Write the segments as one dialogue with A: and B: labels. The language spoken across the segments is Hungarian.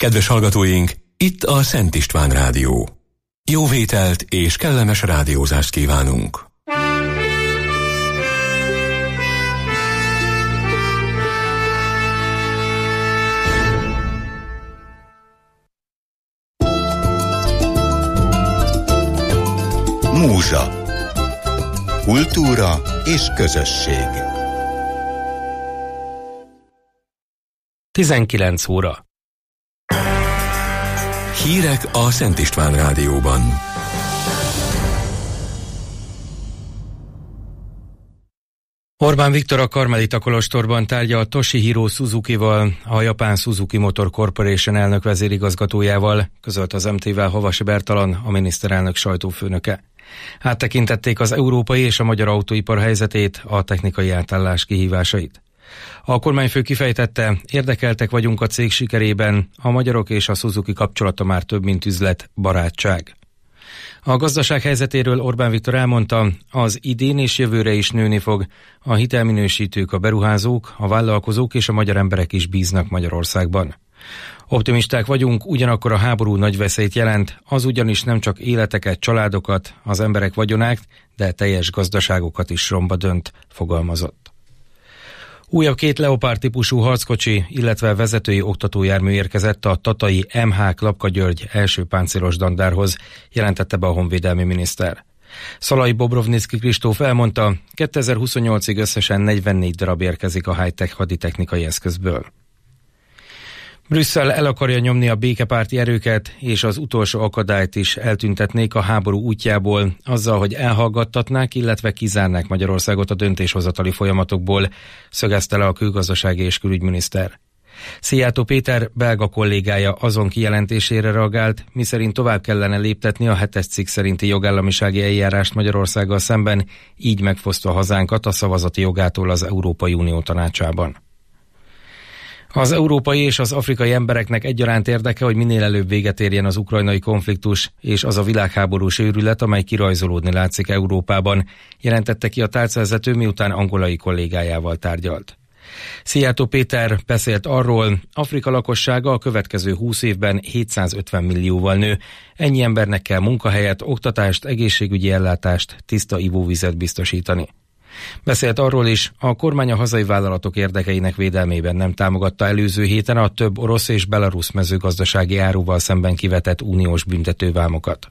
A: Kedves hallgatóink, itt a Szent István Rádió. Jó vételt és kellemes rádiózást kívánunk!
B: Múzsa. Kultúra és közösség.
C: 19 óra.
A: Hírek a Szent István Rádióban.
C: Orbán Viktor a Karmelita kolostorban tárgyal Toshihiro Suzukival, a japán Suzuki Motor Corporation elnök vezérigazgatójával, közölt az MT-vel Havasi Bertalan, a miniszterelnök sajtófőnöke. Áttekintették az európai és a magyar autóipar helyzetét, a technikai átállás kihívásait. A kormányfő kifejtette, érdekeltek vagyunk a cég sikerében, a magyarok és a Suzuki kapcsolata már több, mint üzlet, barátság. A gazdaság helyzetéről Orbán Viktor elmondta, az idén és jövőre is nőni fog, a hitelminősítők, a beruházók, a vállalkozók és a magyar emberek is bíznak Magyarországban. Optimisták vagyunk, ugyanakkor a háború nagy veszélyt jelent, az ugyanis nem csak életeket, családokat, az emberek vagyonát, de teljes gazdaságokat is romba dönt, fogalmazott. Újabb 2 Leopard típusú harckocsi, illetve vezetői oktatójármű érkezett a tatai MH Klapka György első páncélos dandárhoz, jelentette be a honvédelmi miniszter. Szalai Bobrovnicki Kristóf elmondta, 2028-ig összesen 44 darab érkezik a high-tech haditechnikai eszközből. Brüsszel el akarja nyomni a békepárti erőket, és az utolsó akadályt is eltüntetnék a háború útjából, azzal, hogy elhallgattatnák, illetve kizárnák Magyarországot a döntéshozatali folyamatokból, szögezte le a külgazdasági és külügyminiszter. Szijjártó Péter belga kollégája azon kijelentésére reagált, miszerint tovább kellene léptetni a 7-es cikk szerinti jogállamisági eljárást Magyarországgal szemben, így megfosztva hazánkat a szavazati jogától az Európai Unió tanácsában. Az európai és az afrikai embereknek egyaránt érdeke, hogy minél előbb véget érjen az ukrajnai konfliktus, és az a világháborús őrület, amely kirajzolódni látszik Európában, jelentette ki a tárcavezető, miután angolai kollégájával tárgyalt. Szijjártó Péter beszélt arról, Afrika lakossága a következő 20 évben 750 millióval nő. Ennyi embernek kell munkahelyet, oktatást, egészségügyi ellátást, tiszta ivóvizet biztosítani. Beszélt arról is, a kormány a hazai vállalatok érdekeinek védelmében nem támogatta előző héten a több orosz és belarusz mezőgazdasági áruval szemben kivetett uniós büntetővámokat.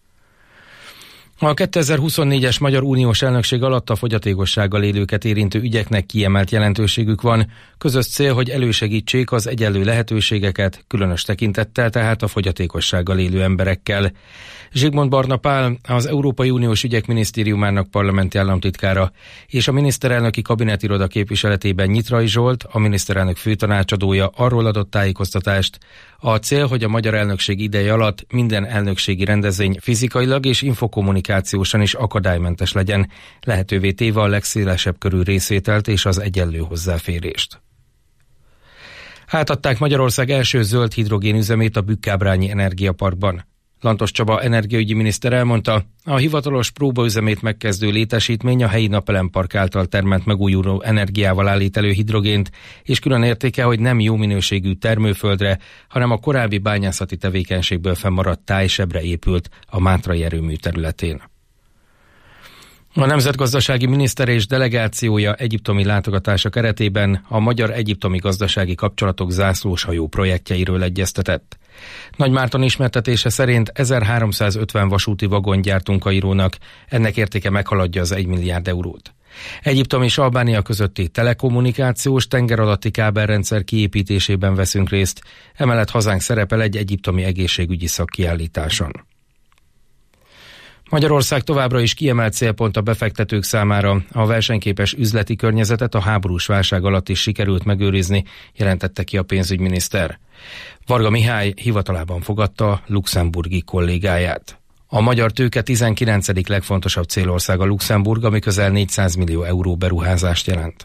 C: A 2024-es Magyar Uniós elnökség alatt a fogyatékossággal élőket érintő ügyeknek kiemelt jelentőségük van. Közös cél, hogy elősegítsék az egyenlő lehetőségeket, különös tekintettel tehát a fogyatékossággal élő emberekkel. Zsigmond Barna Pál, az Európai Uniós Ügyek Minisztériumának parlamenti államtitkára, és a miniszterelnöki kabinetiroda képviseletében Nyitrai Zsolt, a miniszterelnök főtanácsadója arról adott tájékoztatást. A cél, hogy a magyar elnökség ideje alatt minden elnökségi rendezvény fizikailag és infokommunikációsan is akadálymentes legyen, lehetővé téve a legszélesebb körű részvételt és az egyenlő hozzáférést. Átadták Magyarország első zöld hidrogén üzemét a Bükkábrányi Energiaparkban. Lantos Csaba energiaügyi miniszter elmondta, a hivatalos próbaüzemét megkezdő létesítmény a helyi napelempark által termelt megújuló energiával állít elő hidrogént, és külön értéke, hogy nem jó minőségű termőföldre, hanem a korábbi bányászati tevékenységből fennmaradt tájsebre épült a mátrai erőmű területén. A nemzetgazdasági miniszter és delegációja egyiptomi látogatása keretében a magyar-egyiptomi gazdasági kapcsolatok zászlóshajó projektjeiről egyeztetett. Nagy Márton ismertetése szerint 1350 vasúti vagont gyártunk Kairónak, ennek értéke meghaladja az 1 milliárd eurót. Egyiptom és Albánia közötti telekommunikációs tengeralatti kábelrendszer kiépítésében veszünk részt, emellett hazánk szerepel egy egyiptomi egészségügyi szakkiállításon. Magyarország továbbra is kiemelt célpont a befektetők számára, a versenyképes üzleti környezetet a háborús válság alatt is sikerült megőrizni, jelentette ki a pénzügyminiszter. Varga Mihály hivatalában fogadta luxemburgi kollégáját. A magyar tőke 19. legfontosabb célországa Luxemburg, ami közel 400 millió euró beruházást jelent.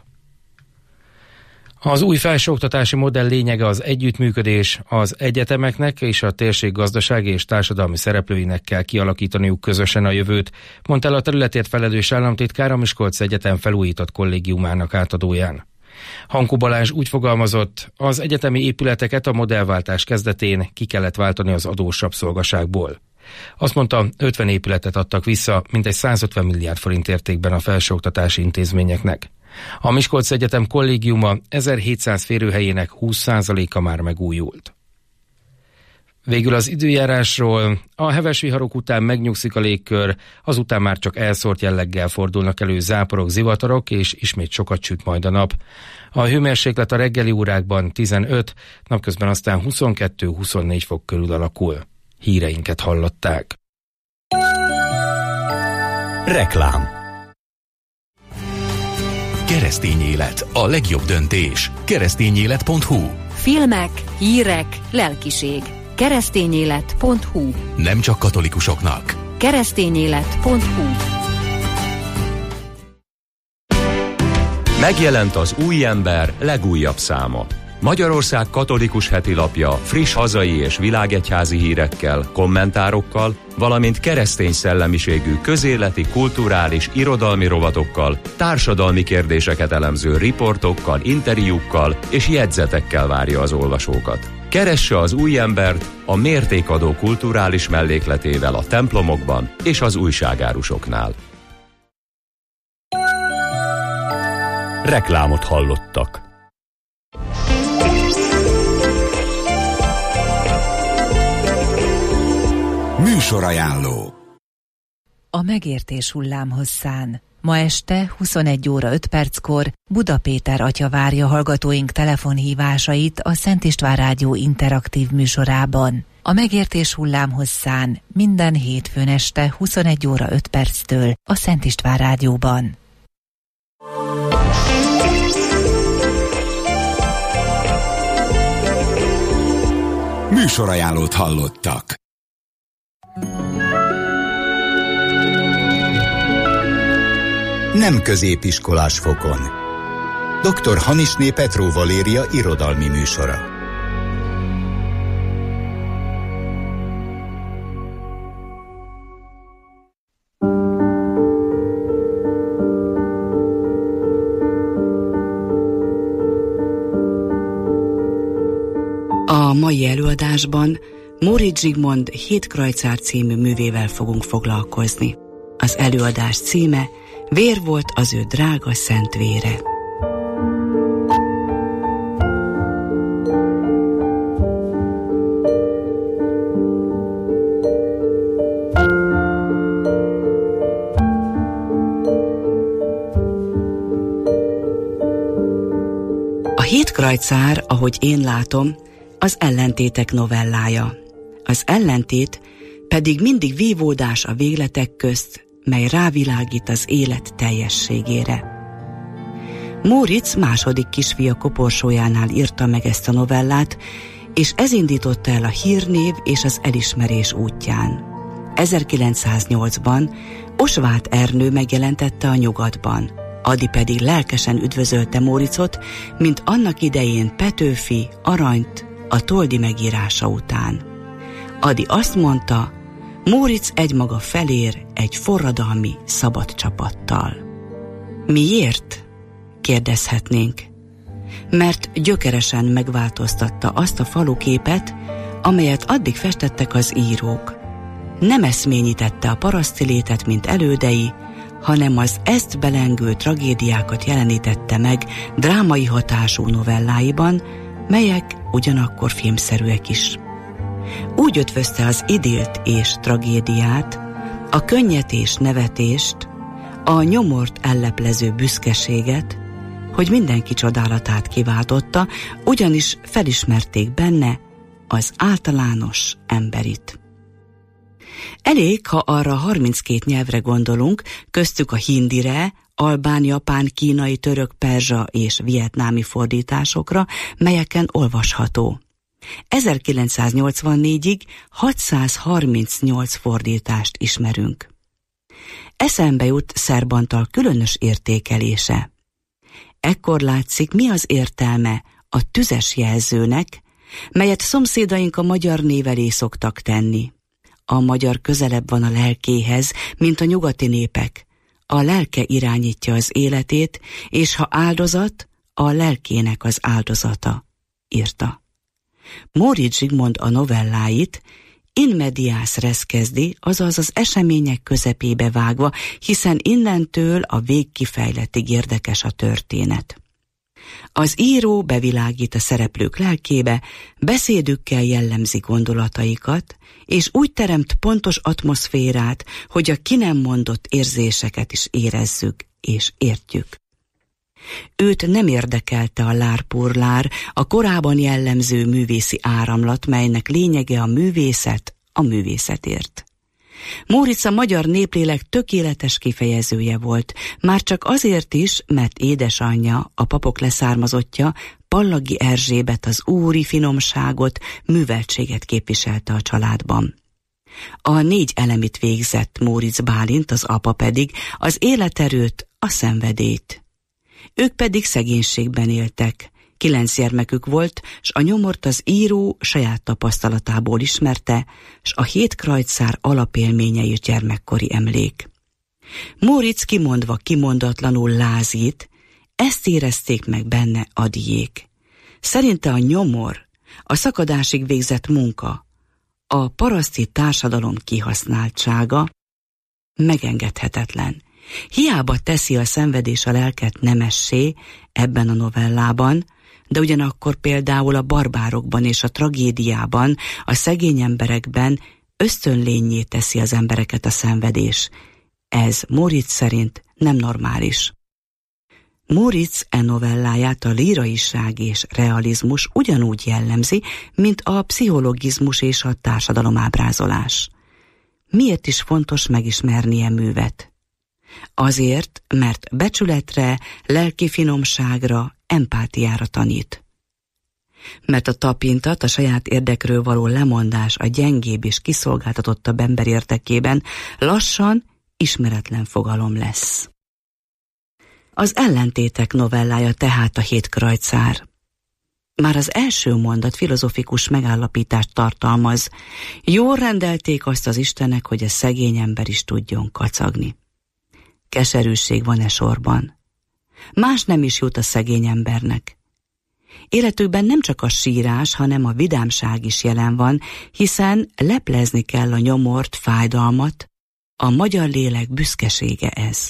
C: Az új felsőoktatási modell lényege az együttműködés, az egyetemeknek és a térség gazdasági és társadalmi szereplőinek kell kialakítaniuk közösen a jövőt, mondta el a területért felelős államtitkár a Miskolci Egyetem felújított kollégiumának átadóján. Hankó Balázs úgy fogalmazott, az egyetemi épületeket a modellváltás kezdetén ki kellett váltani az adós rabszolgaságból. Azt mondta, 50 épületet adtak vissza, mintegy 150 milliárd forint értékben a felsőoktatási intézményeknek. A Miskolci Egyetem kollégiuma 1700 férőhelyének 20%-a már megújult. Végül az időjárásról. A heves viharok után megnyugszik a légkör, azután már csak elszórt jelleggel fordulnak elő záporok, zivatarok, és ismét sokat süt majd a nap. A hőmérséklet a reggeli órákban 15, napközben aztán 22-24 fok körül alakul. Híreinket hallották.
A: Reklám. Keresztény élet, a legjobb döntés. Keresztényélet.hu.
B: Filmek, hírek, lelkiség. Keresztényélet.hu.
A: Nem csak katolikusoknak.
B: Keresztényélet.hu.
D: Megjelent az Új Ember legújabb száma. Magyarország katolikus hetilapja friss hazai és világegyházi hírekkel, kommentárokkal, valamint keresztény szellemiségű közéleti, kulturális, irodalmi rovatokkal, társadalmi kérdéseket elemző riportokkal, interjúkkal és jegyzetekkel várja az olvasókat. Keresse az Új Embert a mértékadó kulturális mellékletével a templomokban és az újságárusoknál.
A: Reklámot hallottak. Műsorajánló.
E: A megértés hullámhosszán. Ma este 21 óra 5 perckor Buda Péter atya várja hallgatóink telefonhívásait a Szent István Rádió interaktív műsorában. A megértés hullámhosszán minden hétfőn este 21 óra 5 perctől a Szent István Rádióban.
A: Műsorajánlót hallottak. Nem középiskolás fokon. Dr. Hanisné Petró Valéria irodalmi műsora.
F: A mai előadásban Móricz Zsigmond Hétkrajcár című művével fogunk foglalkozni. Az előadás címe Vér volt az ő drága szent vére. A Hétkrajcár, ahogy én látom, az ellentétek novellája. Az ellentét pedig mindig vívódás a végletek közt, mely rávilágít az élet teljességére. Móricz második kisfia koporsójánál írta meg ezt a novellát, és ez indította el a hírnév és az elismerés útján. 1908-ban Osváth Ernő megjelentette a Nyugatban, Ady pedig lelkesen üdvözölte Móriczot, mint annak idején Petőfi Aranyt a Toldi megírása után. Ady azt mondta, Móricz egymaga felér egy forradalmi szabad csapattal. Miért? Kérdezhetnénk. Mert gyökeresen megváltoztatta azt a faluképet, amelyet addig festettek az írók. Nem eszményítette a paraszti létet, mint elődei, hanem az ezt belengő tragédiákat jelenítette meg drámai hatású novelláiban, melyek ugyanakkor filmszerűek is. Úgy ötvözte az idillt és tragédiát, a könnyet és nevetést, a nyomort elleplező büszkeséget, hogy mindenki csodálatát kiváltotta, ugyanis felismerték benne az általános emberit. Elég, ha arra 32 nyelvre gondolunk, köztük a hindire, albán, japán, kínai, török, perzsa és vietnámi fordításokra, melyeken olvasható. 1984-ig 638 fordítást ismerünk. Eszembe jut Szerb Antal különös értékelése. Ekkor látszik, mi az értelme a tüzes jelzőnek, melyet szomszédaink a magyar név elé szoktak tenni. A magyar közelebb van a lelkéhez, mint a nyugati népek. A lelke irányítja az életét, és ha áldozat, a lelkének az áldozata, írta. Móricz Zsigmond a novelláit in medias res kezdi, azaz az események közepébe vágva, hiszen innentől a végkifejletig érdekes a történet. Az író bevilágít a szereplők lelkébe, beszédükkel jellemzi gondolataikat, és úgy teremt pontos atmoszférát, hogy a ki nem mondott érzéseket is érezzük és értjük. Őt nem érdekelte a lárpurlár, a korában jellemző művészi áramlat, melynek lényege a művészet a művészetért. Móricz a magyar néplélek tökéletes kifejezője volt, már csak azért is, mert édesanyja, a papok leszármazottja, Pallagi Erzsébet az úri finomságot, műveltséget képviselte a családban. A 4 elemit végzett Móricz Bálint, az apa pedig az életerőt, a szenvedélyt. Ők pedig szegénységben éltek. 9 gyermekük volt, s a nyomort az író saját tapasztalatából ismerte, s a 7 krajcár alapélménye is gyermekkori emlék. Móricz kimondva kimondatlanul lázít, ezt érezték meg benne Adyék. Szerinte a nyomor, a szakadásig végzett munka, a paraszti társadalom kihasználtsága megengedhetetlen. Hiába teszi a szenvedés a lelket nemessé ebben a novellában, de ugyanakkor például a barbárokban és a tragédiában, a szegény emberekben ösztönlénnyé teszi az embereket a szenvedés. Ez Móricz szerint nem normális. Móricz novelláját a líraiság és realizmus ugyanúgy jellemzi, mint a pszichologizmus és a társadalomábrázolás. Miért is fontos megismernie művet? Azért, mert becsületre, lelki finomságra, empátiára tanít. Mert a tapintat, a saját érdekről való lemondás a gyengébb és kiszolgáltatottabb ember érdekében lassan ismeretlen fogalom lesz. Az ellentétek novellája tehát a 7 krajcár. Már az első mondat filozofikus megállapítást tartalmaz. Jól rendelték azt az Istenek, hogy a szegény ember is tudjon kacagni. Keserűség van e sorban. Más nem is jut a szegény embernek. Életükben nem csak a sírás, hanem a vidámság is jelen van, hiszen leplezni kell a nyomort, fájdalmat, a magyar lélek büszkesége ez.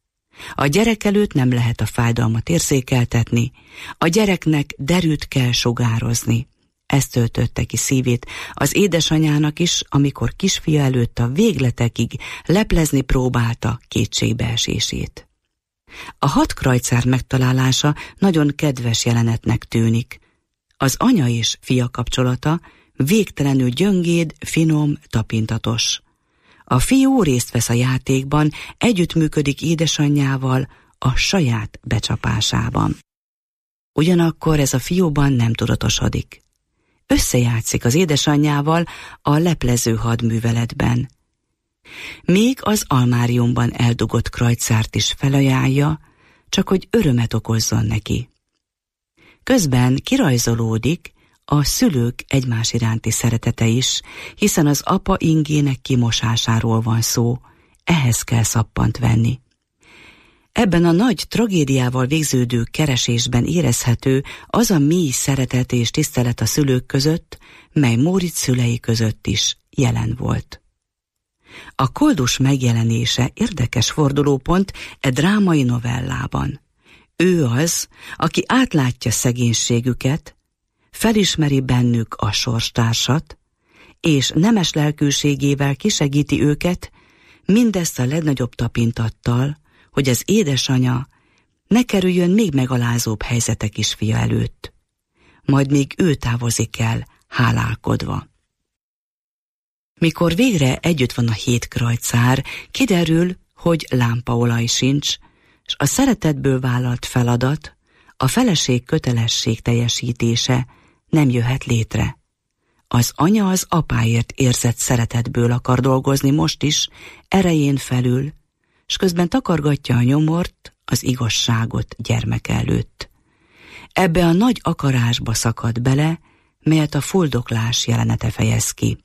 F: A gyerek előtt nem lehet a fájdalmat érzékeltetni, a gyereknek derűt kell sugározni. Ez töltötte ki szívét az édesanyának is, amikor kisfia előtt a végletekig leplezni próbálta kétségbeesését. A 6 krajcár megtalálása nagyon kedves jelenetnek tűnik. Az anya és fia kapcsolata végtelenül gyöngéd, finom, tapintatos. A fiú részt vesz a játékban, együttműködik édesanyjával a saját becsapásában. Ugyanakkor ez a fiúban nem tudatosodik. Összejátszik az édesanyjával a leplező hadműveletben. Még az almáriumban eldugott krajcárt is felajánlja, csak hogy örömet okozzon neki. Közben kirajzolódik a szülők egymás iránti szeretete is, hiszen az apa ingének kimosásáról van szó, ehhez kell szappant venni. Ebben a nagy tragédiával végződő keresésben érezhető az a mély szeretet és tisztelet a szülők között, mely Móricz szülei között is jelen volt. A koldus megjelenése érdekes fordulópont e drámai novellában. Ő az, aki átlátja szegénységüket, felismeri bennük a sorstársat, és nemes lelkűségével kisegíti őket, mindezt a legnagyobb tapintattal, hogy az édesanya ne kerüljön még megalázóbb helyzetek is fia előtt. Majd még ő távozik el, hálálkodva. Mikor végre együtt van a 7 krajcár, kiderül, hogy lámpaolaj sincs, s a szeretetből vállalt feladat, a feleség kötelesség teljesítése nem jöhet létre. Az anya az apáért érzett szeretetből akar dolgozni most is, erején felül, s közben takargatja a nyomort, az igazságot gyermeke előtt. Ebbe a nagy akarásba szakad bele, melyet a fuldoklás jelenete fejez ki.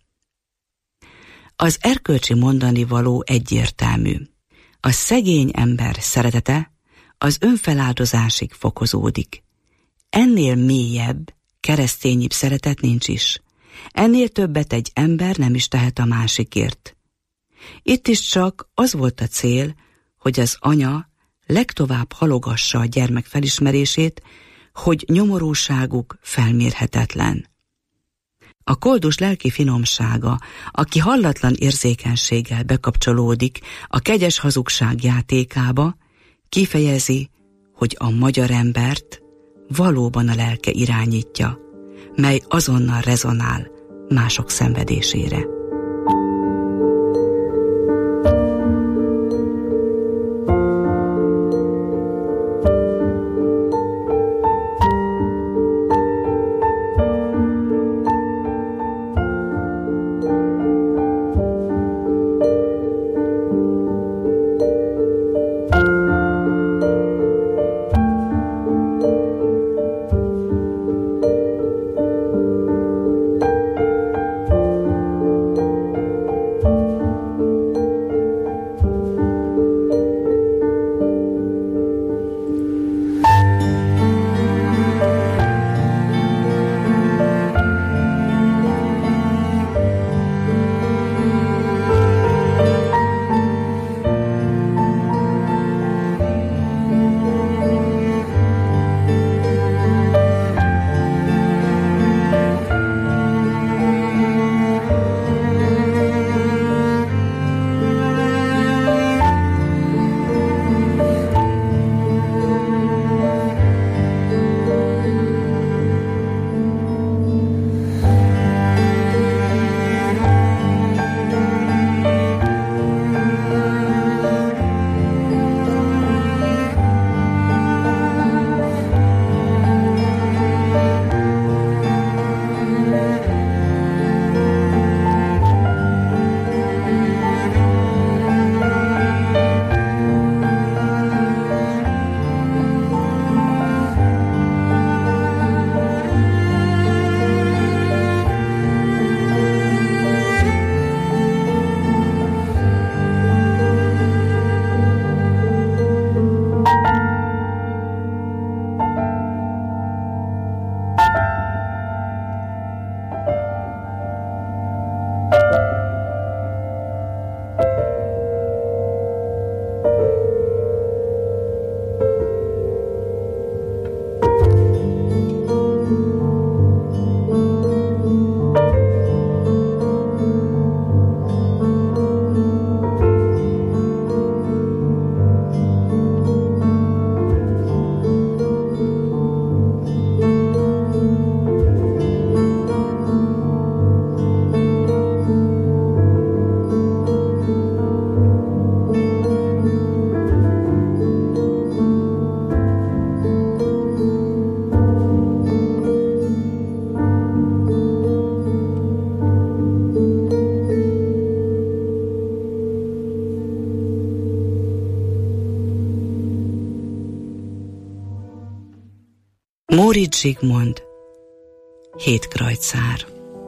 F: Az erkölcsi mondanivaló egyértelmű. A szegény ember szeretete az önfeláldozásig fokozódik. ennél mélyebb, keresztényibb szeretet nincs is. Ennél többet egy ember nem is tehet a másikért. Itt is csak az volt a cél, hogy az anya legtovább halogassa a gyermek felismerését, hogy nyomorúságuk felmérhetetlen. A koldus lelki finomsága, aki hallatlan érzékenységgel bekapcsolódik a kegyes hazugság játékába, kifejezi, hogy a magyar embert valóban a lelke irányítja, mely azonnal rezonál mások szenvedésére. Móricz Zsigmond, Hétkrajcár.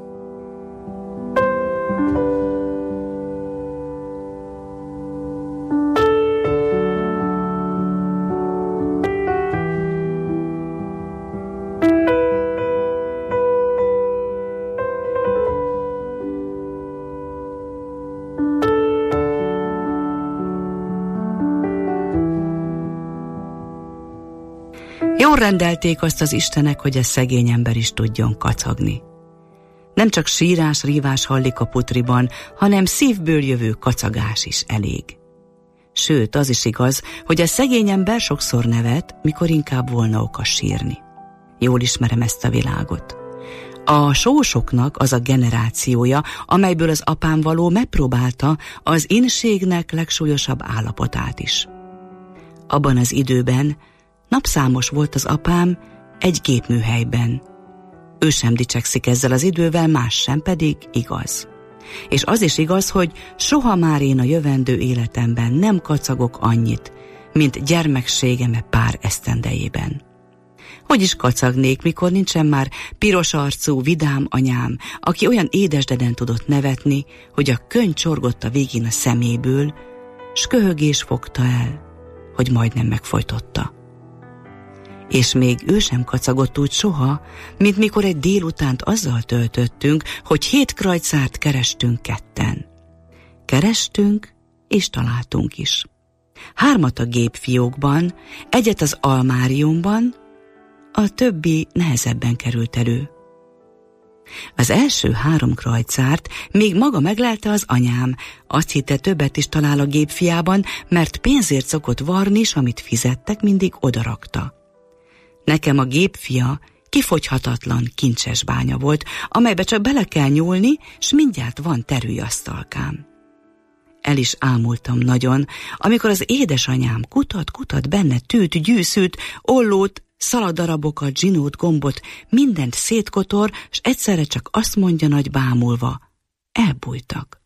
F: Jól rendelték azt az istenek, hogy a szegény ember is tudjon kacagni. Nem csak sírás, rívás hallik a putriban, hanem szívből jövő kacagás is elég. Sőt, az is igaz, hogy a szegény ember sokszor nevet, mikor inkább volna oka sírni. Jól ismerem ezt a világot. A sósoknak az a generációja, amelyből az apám való megpróbálta az inségnek legsúlyosabb állapotát is. Abban az időben napszámos volt az apám egy gépműhelyben. Ő sem dicsekszik ezzel az idővel, más sem, pedig igaz. És az is igaz, hogy soha már én a jövendő életemben nem kacagok annyit, mint gyermekségeme pár esztendejében. Hogy is kacagnék, mikor nincsen már piros arcú, vidám anyám, aki olyan édesdeden tudott nevetni, hogy a könny csorgott a végén a szeméből, s köhögés fogta el, hogy majdnem megfojtotta. És még ő sem kacagott úgy soha, mint mikor egy délutánt azzal töltöttünk, hogy 7 krajcárt kerestünk ketten. Kerestünk, és találtunk is. 3 a gépfiókban, 1 az almáriumban, a többi nehezebben került elő. Az első 3 krajcárt még maga meglelte az anyám, azt hitte, többet is talál a gépfiában, mert pénzért szokott varni, s amit fizettek, mindig odarakta. Nekem a gépfia kifogyhatatlan kincses bánya volt, amelybe csak bele kell nyúlni, s mindjárt van terülyasztalkám. El is ámultam nagyon, amikor az édesanyám kutat benne tűt, gyűszűt, ollót, szaladarabokat, zsinót, gombot, mindent szétkotor, s egyszerre csak azt mondja nagy bámulva: elbújtak.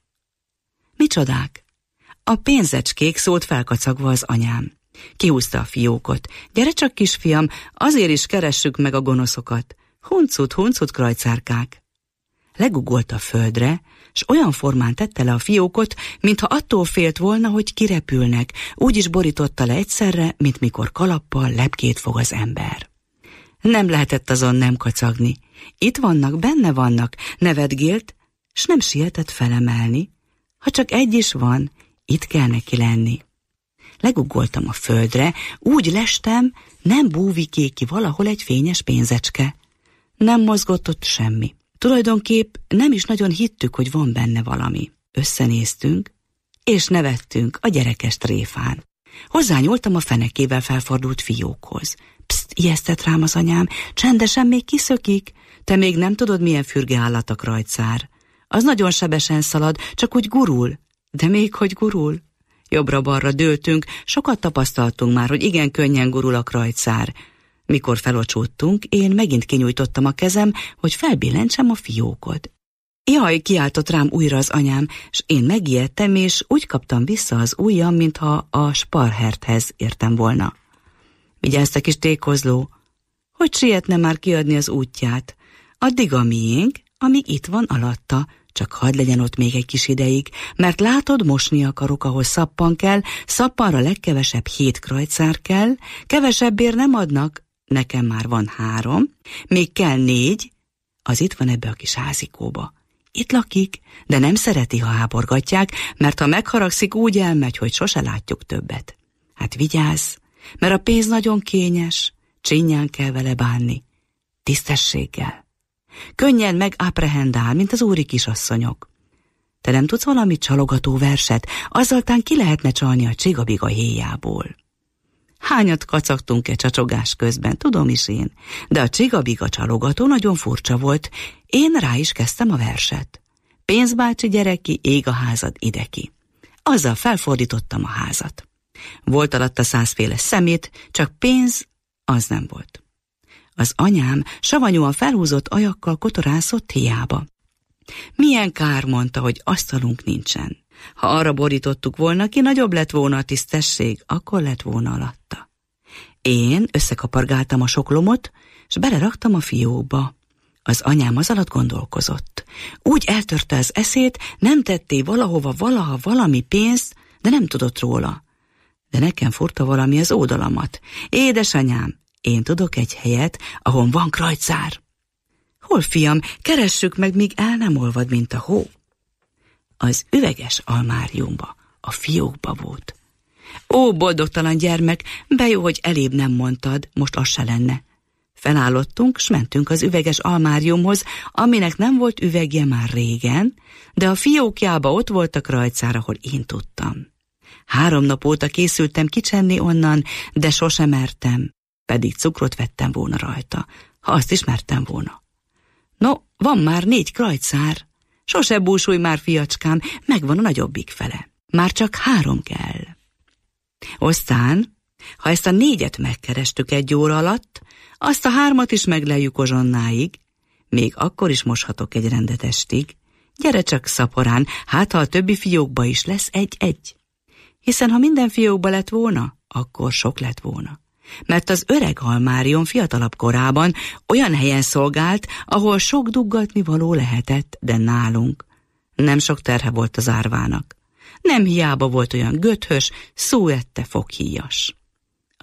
F: Micsodák? A pénzecskék, szólt felkacagva az anyám. Kihúzta a fiókot. Gyere csak, kisfiam, azért is keressük meg a gonoszokat. Huncut, krajcárkák. Legugolt a földre, s olyan formán tette le a fiókot, mintha attól félt volna, hogy kirepülnek, úgy is borította le egyszerre, mint mikor kalappal lepkét fog az ember. Nem lehetett azon nem kacagni. Itt vannak, benne vannak, nevetgélt, s nem sietett felemelni. Ha csak egy is van, itt kell neki lenni. Legugoltam a földre, úgy lestem, nem búvikék ki valahol egy fényes pénzecske. Nem mozgott ott semmi. Tulajdonképp nem is nagyon hittük, hogy van benne valami. Összenéztünk, és nevettünk a gyerekes tréfán. Hozzányúltam a fenekével felfordult fiókhoz. Pszt, ijesztett rám az anyám, csendesen, még kiszökik. Te még nem tudod, milyen fürge állat a krajcár. Az nagyon sebesen szalad, csak úgy gurul. De még hogy gurul? Jobbra-balra dőltünk, sokat tapasztaltunk már, hogy igen könnyen gurul a krajcár. Mikor felocsúttunk, én megint kinyújtottam a kezem, hogy felbillentsem a fiókot. Jaj, kiáltott rám újra az anyám, s én megijedtem, és úgy kaptam vissza az ujjam, mintha a Sparherthez értem volna. Vigyázz, te kis tékozló, hogy sietne már kiadni az útját. Addig a miénk, amíg itt van alatta, csak hadd legyen ott még egy kis ideig, mert látod, mosni akarok, ahol szappan kell, szappanra legkevesebb 7 krajcár kell, kevesebbért nem adnak, nekem már van 3, még kell 4, az itt van ebbe a kis házikóba. Itt lakik, de nem szereti, ha háborgatják, mert ha megharagszik, úgy elmegy, hogy sose látjuk többet. Hát vigyázz, mert a pénz nagyon kényes, csinyán kell vele bánni, tisztességgel. Könnyen megapprehendál, mint az úri kisasszonyok. Te nem tudsz valami csalogató verset, azzaltán ki lehetne csalni a csigabiga héjából. Hányat kacagtunk csacsogás közben, tudom is én, de a csigabiga csalogató nagyon furcsa volt. Én rá is kezdtem a verset. Pénzbácsi gyereki, ég a házad ideki. Azzal felfordítottam a házat. Volt alatta 100 féle szemét, csak pénz az nem volt. Az anyám savanyúan felhúzott ajakkal kotorászott hiába. Milyen kár, mondta, hogy asztalunk nincsen. Ha arra borítottuk volna, ki nagyobb lett volna a tisztesség, akkor lett volna alatta. Én összekapargáltam a soklomot, s beleraktam a fiókba. Az anyám az alatt gondolkozott. Úgy eltörte az eszét, nem tetté valaha valami pénzt, de nem tudott róla. De nekem furta valami az ódalamat. Édesanyám, én tudok egy helyet, ahol van krajcár. Hol, fiam, keressük meg, míg el nem olvad, mint a hó. Az üveges almáriumba, a fiókba volt. Ó, boldogtalan gyermek, be jó, hogy elébb nem mondtad, most az se lenne. Felállottunk, s mentünk az üveges almáriumhoz, aminek nem volt üvegje már régen, de a fiókjába ott volt a krajcár, ahol én tudtam. 3 nap óta készültem kicsenni onnan, de sosem mertem, pedig cukrot vettem volna rajta, ha azt is mertem volna. No, van már 4 krajcár. Sose búsulj már, fiacskám, megvan a nagyobbik fele. Már csak 3 kell. Aztán, ha ezt a 4-et megkerestük 1 óra alatt, azt a 3-at is megleljük ozsonnáig, még akkor is moshatok egy rendet estig. Gyere csak szaporán, hát ha a többi fiókba is lesz 1-1. Hiszen ha minden fiókba lett volna, akkor sok lett volna. Mert az öreg almárium fiatalabb korában olyan helyen szolgált, ahol sok duggatni való lehetett, de nálunk nem sok terhe volt az árvának. Nem hiába volt olyan göthös, szóette foghíjas.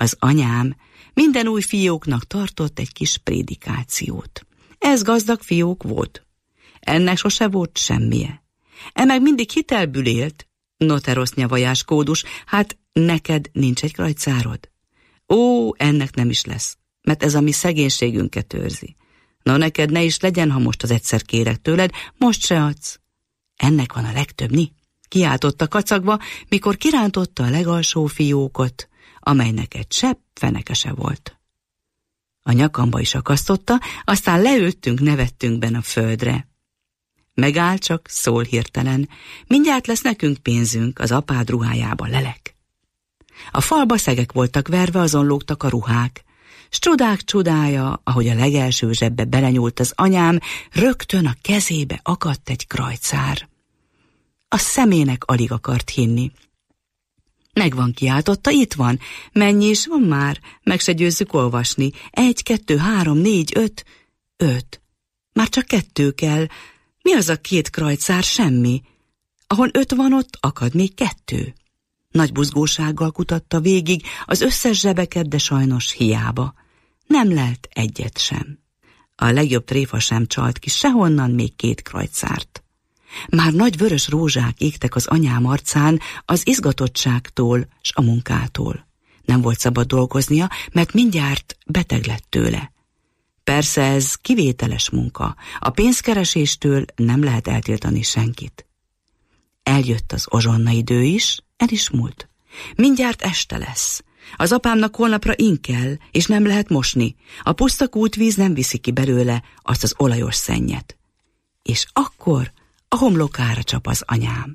F: Az anyám minden új fióknak tartott egy kis prédikációt. Ez gazdag fiók volt. Ennek sose volt semmije. Meg mindig hitelből élt. No te rossz nyavajás kódus, hát neked nincs egy krajcárod? Ó, ennek nem is lesz, mert ez a mi szegénységünket őrzi. Na neked ne is legyen, ha most az egyszer kérek tőled, most se adsz. Ennek van a legtöbbni, kiáltotta kacagva, mikor kirántotta a legalsó fiókot, amelynek egy csepp feneke se volt. A nyakamba is akasztotta, aztán leültünk, nevettünk benne a földre. Megáll csak, szól hirtelen, mindjárt lesz nekünk pénzünk, az apád ruhájába lelek. A falba szegek voltak verve, azon lógtak a ruhák, s csodák csodája, ahogy a legelső zsebbe belenyúlt az anyám, rögtön a kezébe akadt egy krajcár. A szemének alig akart hinni. Megvan, kiáltotta, itt van. Mennyi is van már? Meg se győzzük olvasni. 1, 2, 3, 4, 5. 5. Már csak 2 kell. Mi az a 2 krajcár? Semmi. Ahol 5 van, ott akad még 2. Nagy buzgósággal kutatta végig az összes zsebeket, de sajnos hiába. Nem lelt egyet sem. A legjobb tréfa sem csalt ki sehonnan még 2 krajcárt. Már nagy vörös rózsák égtek az anyám arcán az izgatottságtól s a munkától. Nem volt szabad dolgoznia, mert mindjárt beteg lett tőle. Persze ez kivételes munka, a pénzkereséstől nem lehet eltiltani senkit. Eljött az ozsonna idő is, el is múlt. Mindjárt este lesz. Az apámnak holnapra ing kell, és nem lehet mosni. A puszta kútvíz nem viszi ki belőle azt az olajos szennyet. És akkor a homlokára csap az anyám.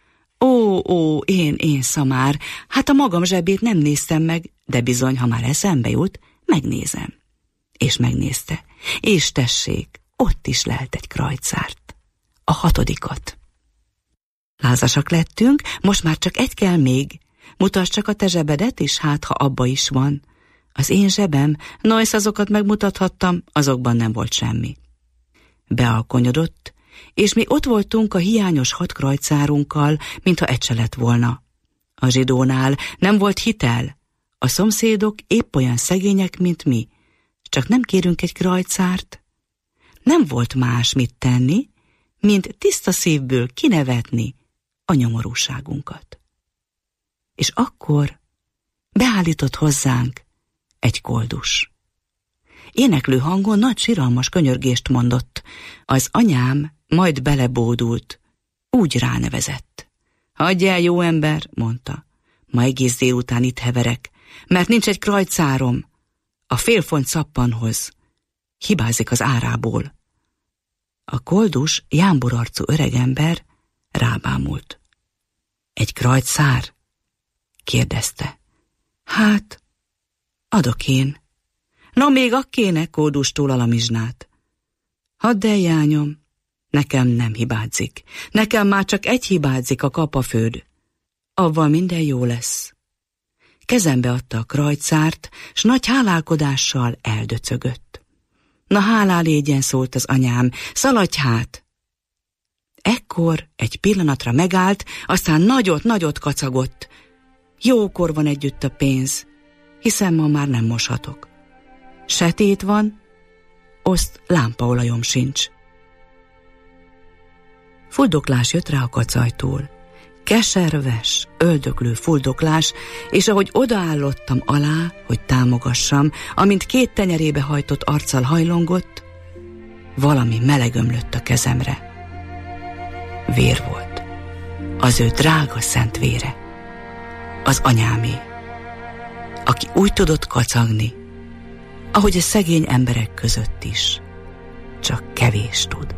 F: Ó, én szamár, hát a magam zsebét nem néztem meg, de bizony, ha már eszembe jut, megnézem. És megnézte, és tessék, ott is lelt egy krajcárt. A 6. Lázasak lettünk, most már csak 1 kell még. Mutasd csak a te zsebedet, és hát, ha abba is van. Az én zsebem, nojsz, azokat megmutathattam, azokban nem volt semmi. Bealkonyodott, és mi ott voltunk a hiányos 6 krajcárunkkal, mintha egy se lett volna. A zsidónál nem volt hitel, a szomszédok épp olyan szegények, mint mi, csak nem kérünk egy krajcárt. Nem volt más mit tenni, mint tiszta szívből kinevetni a nyomorúságunkat. És akkor beállított hozzánk egy koldus. Éneklő hangon nagy siralmas könyörgést mondott. Az anyám majd belebódult, úgy ránevezett. Hagyj el, jó ember, mondta. Ma egész délután itt heverek, mert nincs egy krajcárom. A félfont szappanhoz. Hibázik az árából. A koldus, jámborarcú öregember rábámult. Egy krajcár? Kérdezte. Hát, adok én. No, még akkéne, kódustól alamizsnát. Hadd el, jányom, nekem nem hibázik. Nekem már csak egy hibázik, a kapafőd. Avval minden jó lesz. Kezembe adta a krajcárt, s nagy hálálkodással eldöcögött. Na, hálá légyen, szólt az anyám, szaladj hát! Ekkor egy pillanatra megállt, aztán nagyot kacagott. Jókor van együtt a pénz, hiszen ma már nem moshatok. Setét van, oszt lámpaolajom sincs. Fuldoklás jött rá a kacajtól. Keserves, öldöklő fuldoklás, és ahogy odaállottam alá, hogy támogassam, amint 2 tenyerébe hajtott arccal hajlongott, valami meleg ömlött a kezemre. Vér volt. Az ő drága szent vére. Az anyámé, aki úgy tudott kacagni, ahogy a szegény emberek között is, csak kevés tud.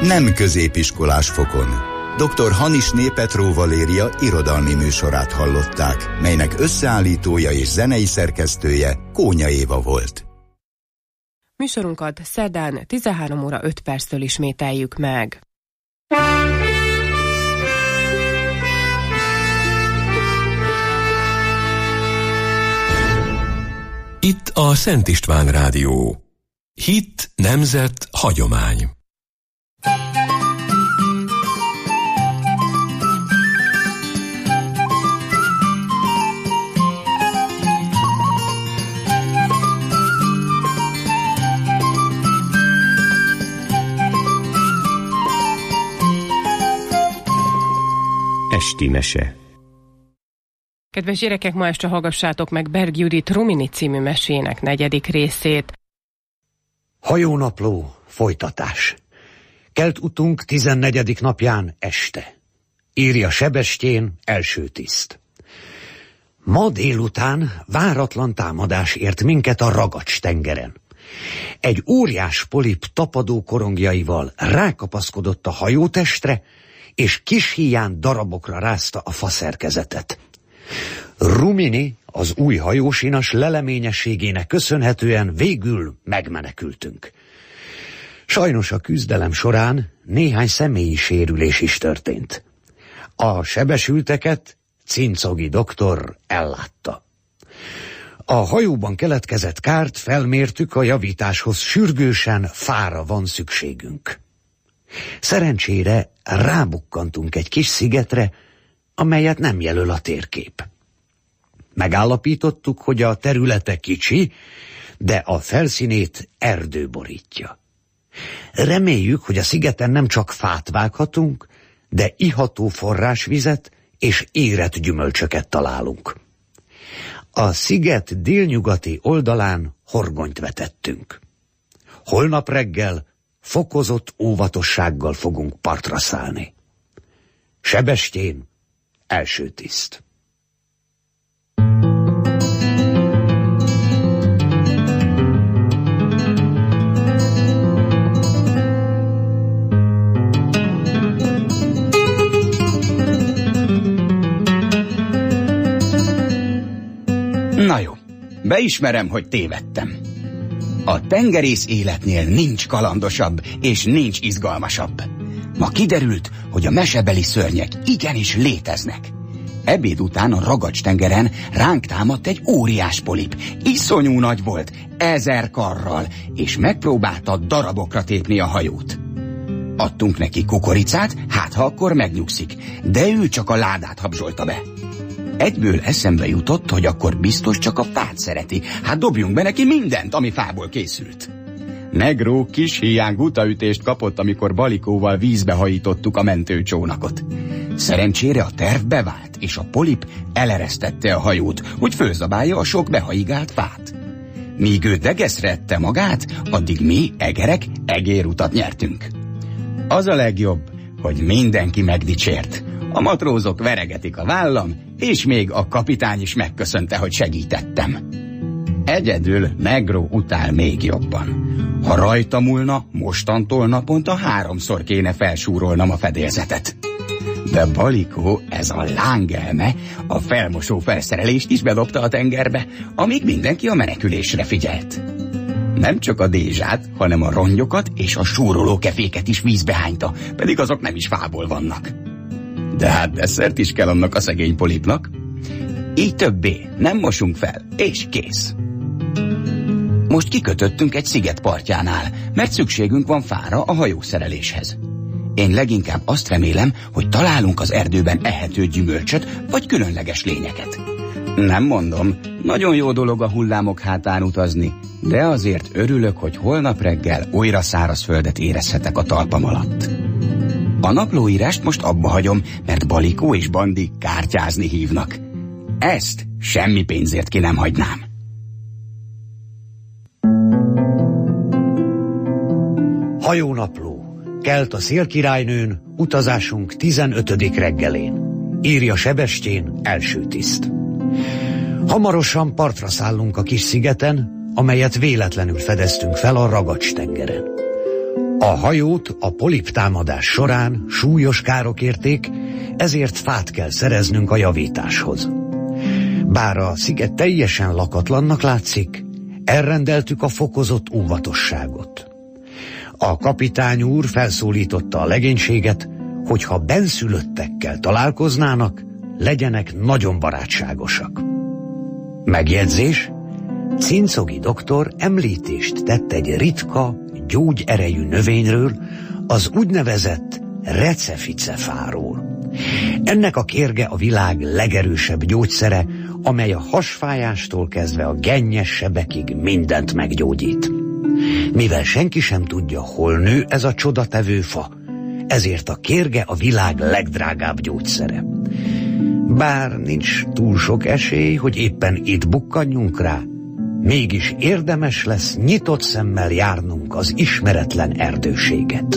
G: Nem középiskolás fokon. Dr. Hanisné Petró Valéria irodalmi műsorát hallották, melynek összeállítója és zenei szerkesztője Kónya Éva volt.
H: Műsorunkat szerdán 13 óra 5 perctől ismételjük meg.
A: Itt a Szent István Rádió. Hit, nemzet, hagyomány.
I: Esti mese.
H: Kedves gyerekek, ma este hallgassátok meg Berg Judit Rumini című mesének 4. részét.
J: Hajónapló, folytatás. Kelt utunk 14. napján este. Írja Sebestyén, első tiszt. Ma délután váratlan támadás ért minket a Ragacs-tengeren. Egy óriás polip tapadó korongjaival rákapaszkodott a hajótestre, és kis híján darabokra rázta a faszerkezetet. Rumini, az új hajósinas leleményességének köszönhetően végül megmenekültünk. Sajnos a küzdelem során néhány személyi sérülés is történt. A sebesülteket Cincogi doktor ellátta. A hajóban keletkezett kárt felmértük, a javításhoz sürgősen fára van szükségünk. Szerencsére rábukkantunk egy kis szigetre, amelyet nem jelöl a térkép. Megállapítottuk, hogy a területe kicsi, de a felszínét erdő borítja. Reméljük, hogy a szigeten nem csak fát vághatunk, de iható forrásvizet és érett gyümölcsöket találunk. A sziget délnyugati oldalán horgonyt vetettünk. Holnap reggel fokozott óvatossággal fogunk partra szállni. Sebestyén, első tiszt.
K: Na jó, beismerem, hogy tévedtem. A tengerész életnél nincs kalandosabb és nincs izgalmasabb. Ma kiderült, hogy a mesebeli szörnyek igenis léteznek. Ebéd után a Ragacs-tengeren ránk támadt egy óriás polip. Iszonyú nagy volt, 1000 karral, és megpróbálta darabokra tépni a hajót. Adtunk neki kukoricát, hát ha akkor megnyugszik, de ő csak a ládát habzsolta be. Egyből eszembe jutott, hogy akkor biztos csak a fát szereti. Hát dobjunk be neki mindent, ami fából készült. Negró kis híján gutaütést kapott, amikor Balikóval vízbe hajítottuk a mentőcsónakot. Szerencsére a terv bevált, és a polip eleresztette a hajót, hogy fölzabálja a sok behaigált fát. Míg ő degeszre ette magát, addig mi, egerek, egérutat nyertünk. Az a legjobb, hogy mindenki megdicsért. A matrózok veregetik a vállam, és még a kapitány is megköszönte, hogy segítettem. Egyedül Negró utál még jobban. Ha rajta múlna, mostantól naponta 3-szor kéne felsúrolnom a fedélzetet. De Balikó, ez a lángelme, a felmosó felszerelést is bedobta a tengerbe, amíg mindenki a menekülésre figyelt. Nem csak a dézsát, hanem a rongyokat és a súroló keféket is vízbe hányta, pedig azok nem is fából vannak. De hát desszert is kell annak a szegény polipnak. Így többé nem mosunk fel, és kész. Most kikötöttünk egy sziget partjánál, mert szükségünk van fára a hajószereléshez. Én leginkább azt remélem, hogy találunk az erdőben ehető gyümölcsöt, vagy különleges lényeket. Nem mondom, nagyon jó dolog a hullámok hátán utazni, de azért örülök, hogy holnap reggel újra szárazföldet érezhetek a talpam alatt. A naplóírást most abba hagyom, mert Balikó és Bandi kártyázni hívnak. Ezt semmi pénzért ki nem hagynám.
J: Hajónapló. Kelt a szélkirálynőn, utazásunk 15. reggelén. Írja Sebestyén, első tiszt. Hamarosan partra szállunk a kis szigeten, amelyet véletlenül fedeztünk fel a Ragacs-tengeren. A hajót a poliptámadás során súlyos károk érték, ezért fát kell szereznünk a javításhoz. Bár a sziget teljesen lakatlannak látszik, elrendeltük a fokozott óvatosságot. A kapitány úr felszólította a legénységet, hogy ha benszülöttekkel találkoznának, legyenek nagyon barátságosak. Megjegyzés: Cincogi doktor említést tett egy ritka, gyógyerejű növényről, az úgynevezett receficefáról. Ennek a kérge a világ legerősebb gyógyszere, amely a hasfájástól kezdve a gennyes sebekig mindent meggyógyít. Mivel senki sem tudja, hol nő ez a csodatevő fa, ezért a kérge a világ legdrágább gyógyszere. Bár nincs túl sok esély, hogy éppen itt bukkanjunk rá, mégis érdemes lesz nyitott szemmel járnunk az ismeretlen erdőséget.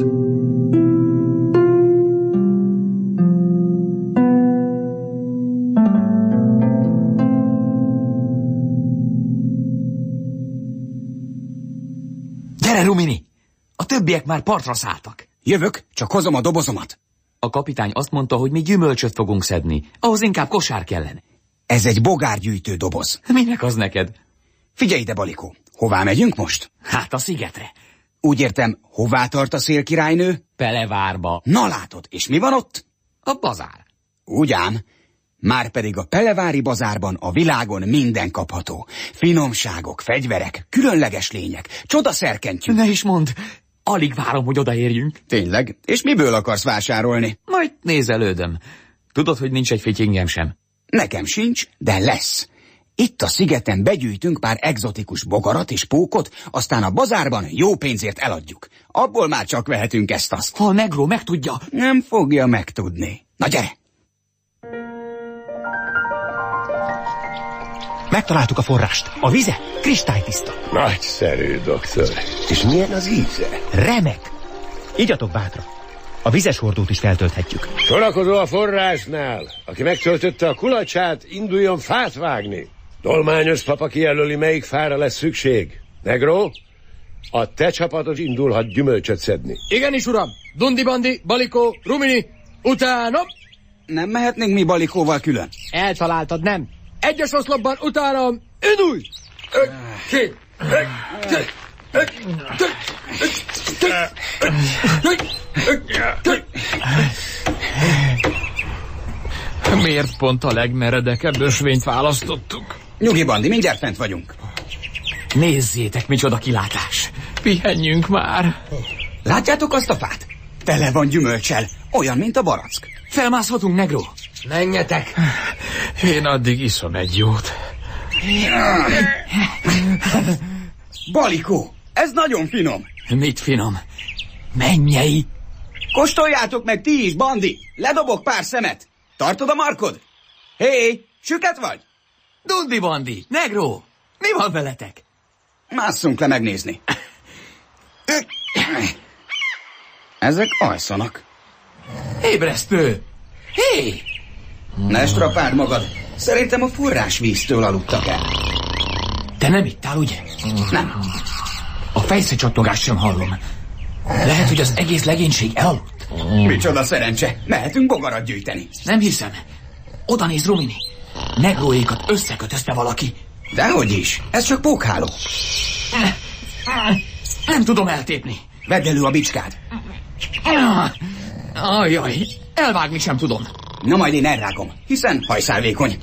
L: Gyere, Rumini! A többiek már partra szálltak.
K: Jövök, csak hozom a dobozomat.
L: A kapitány azt mondta, hogy mi gyümölcsöt fogunk szedni. Ahhoz inkább kosár kellene.
K: Ez egy bogárgyűjtő doboz.
L: Minek az neked?
K: Figyelj ide, Balikó, hová megyünk most?
L: Hát a szigetre.
K: Úgy értem, hová tart a szélkirálynő?
L: Pelevárba.
K: Na látod, és mi van ott?
L: A bazár.
K: Ugyan, márpedig a pelevári bazárban a világon minden kapható. Finomságok, fegyverek, különleges lények, csodaszerkentyű.
L: Ne is mondd, alig várom, hogy odaérjünk.
K: Tényleg? És miből akarsz vásárolni?
L: Majd nézelődöm. Tudod, hogy nincs egy fityingem sem?
K: Nekem sincs, de lesz. Itt a szigeten begyűjtünk pár egzotikus bogarat és pókot, aztán a bazárban jó pénzért eladjuk. Abból már csak vehetünk ezt-azt.
L: Ha a negró megtudja...
K: Nem fogja megtudni. Na gyere!
M: Megtaláltuk a forrást. A vize kristálytiszta.
N: Nagyszerű, doktor. És milyen az íze?
M: Remek. Igyatok bátra. A vizes hordót is feltölthetjük.
N: Sorakozó a forrásnál. Aki megtöltötte a kulacsát, induljon fát vágni. Dolmányos papa kijelöli, melyik fára lesz szükség. Negró, a te csapatod indulhat gyümölcsöt szedni.
O: Igenis, uram. Dundi Bandi, Balikó, Rumini, utána...
K: Nem mehetnénk mi Balikóval külön?
O: Eltaláltad, nem? Egyes oszlopban utána indulj! Miért pont a legmeredekebb ösvényt választottuk?
K: Nyugi, Bandi, mindjárt fent vagyunk.
L: Nézzétek, micsoda kilátás.
O: Pihenjünk már.
K: Látjátok azt a fát? Tele van gyümölccsel, olyan, mint a barack.
L: Felmászhatunk, negró?
O: Menjetek. Én addig iszom egy jót.
K: Balikó, ez nagyon finom.
L: Mit finom? Mennyei.
K: Kóstoljátok meg ti is, Bandi. Ledobok pár szemet. Tartod a markod? Hé, süket vagy?
L: Dundi Bandi, negró, mi van veletek?
K: Másszunk le megnézni. Ezek alszanak.
L: Ébresztő! Hé!
K: Ne strapáld magad. Szerintem a forrásvíztől aludtak el.
L: Te nem ittál, ugye?
K: Nem.
L: A fejszecsattogás sem hallom. Lehet, hogy az egész legénység elaludt.
K: Micsoda szerencse. Mehetünk bogarat gyűjteni.
L: Nem hiszem. Oda néz, Rumini. Negróékat összekötözte valaki.
K: Dehogy is. Ez csak pókháló.
L: Nem tudom eltépni.
K: Vedd elő a bicskád.
L: Ajjaj, elvágni sem tudom.
K: Na majd én elrágom, hiszen hajszálvékony.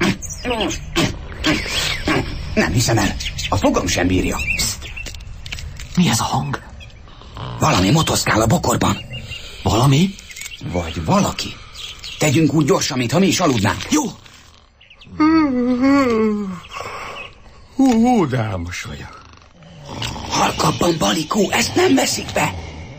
K: Nem hiszem el. A fogam sem bírja.
L: Pszt. Mi ez a hang?
K: Valami motoszkál a bokorban.
L: Valami?
K: Vagy valaki. Tegyünk úgy gyorsan, mintha mi is aludnánk.
L: Jó.
O: Dámos vagyok.
K: Halkabban, Balikó, ezt nem veszik be.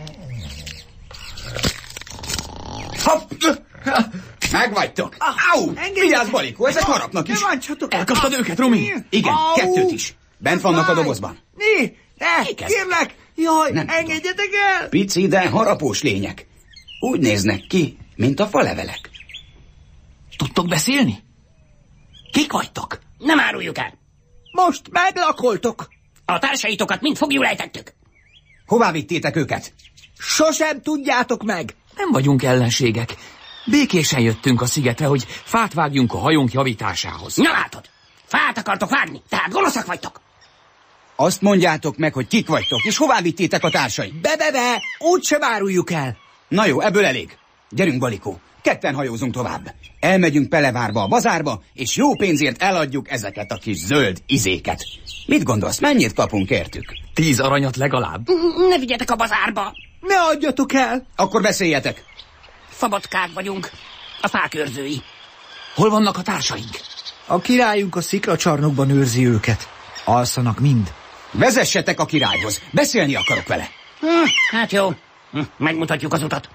K: Hopp! Megvagytok. Au! Vigyázz, Balikó, ezek harapnak is.
L: Elkaptad őket, Rumi?
K: Igen, kettőt is. Bent vannak a dobozban.
O: Kérlek! Jaj, nem engedjetek el!
K: Pici, de harapós lények. Úgy néznek ki, mint a falevelek.
L: Tudtok beszélni? Kik vagytok?
P: Nem áruljuk el.
O: Most meglakoltok.
P: A társaitokat mind foglyul ejtettük.
K: Hová vittétek őket?
L: Sosem tudjátok meg! Nem vagyunk ellenségek. Békésen jöttünk a szigetre, hogy fát vágjunk a hajónk javításához.
K: Na látod, fát akartok vágni, tehát gonoszak vagytok. Azt mondjátok meg, hogy kik vagytok, és hová vittétek a társait.
L: Be, úgysem áruljuk el.
K: Na jó, ebből elég. Gyerünk, Balikó, ketten hajózunk tovább. Elmegyünk Pelevárba a bazárba, és jó pénzért eladjuk ezeket a kis zöld izéket. Mit gondolsz, mennyit kapunk értük?
L: 10 aranyat legalább.
K: Ne vigyetek a bazárba.
L: Ne adjatok el.
K: Akkor beszéljetek.
P: Szabadkák vagyunk, a fák őrzői.
L: Hol vannak a társaink?
Q: A királyunk a sziklacsarnokban őrzi őket. Alszanak mind.
K: Vezessetek a királyhoz, beszélni akarok vele.
P: Hát jó, megmutatjuk az utat.